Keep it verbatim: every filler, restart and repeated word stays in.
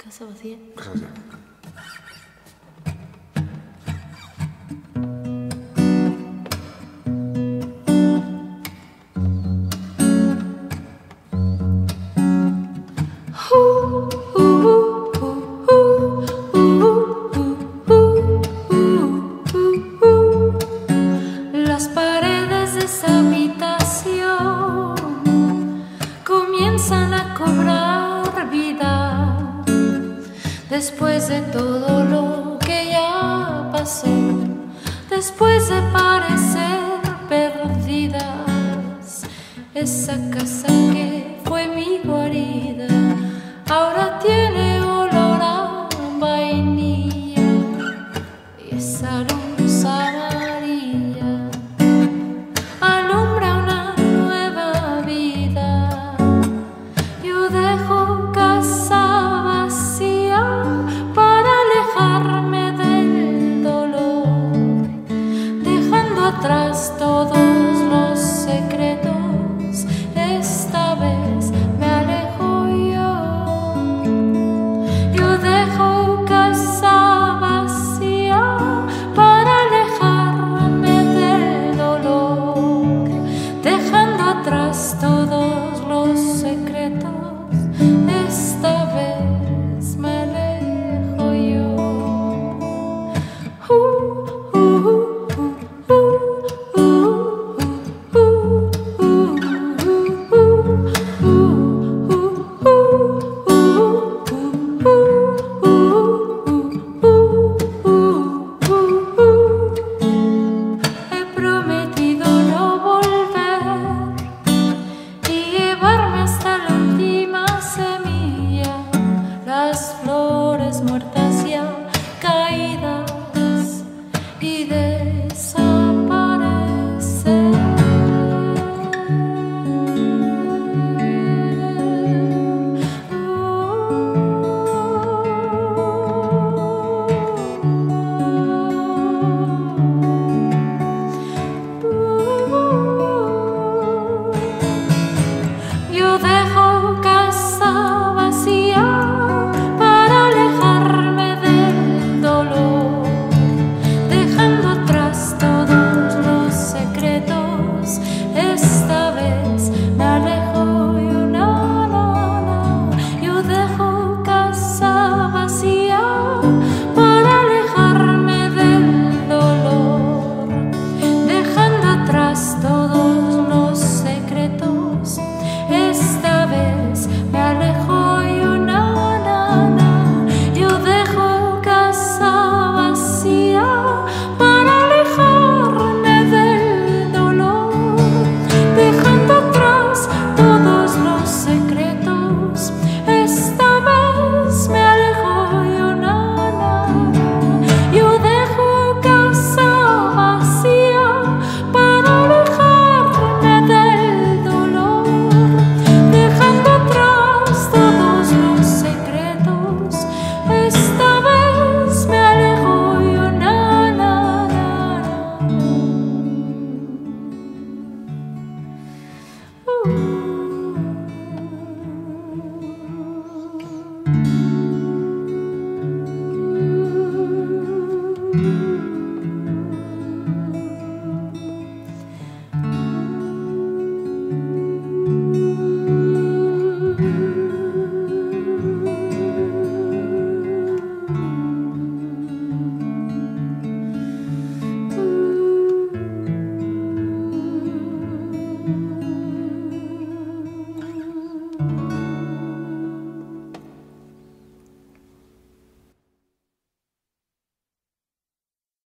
Casa vacía. Casa vacía. Las paredes de esa habitación comienzan a cobrar vida después de todo lo que ya pasó, después de parecer perdidas. Esa casa que fue mi guarida ahora tiene olor a vainilla, y esa luz amarilla alumbra una nueva vida. Yo dejo casa vacía para alejarme del dolor, dejando atrás todos los secretos. Esta vez me alejo yo. Yo dejo casa vacía para alejarme del dolor, dejando atrás todos los secretos. Esta vez me alejo yo. Uh, uh, uh, uh, uh, uh, uh, uh, He prometido no volver y llevarme hasta la última semilla, las flores muertas.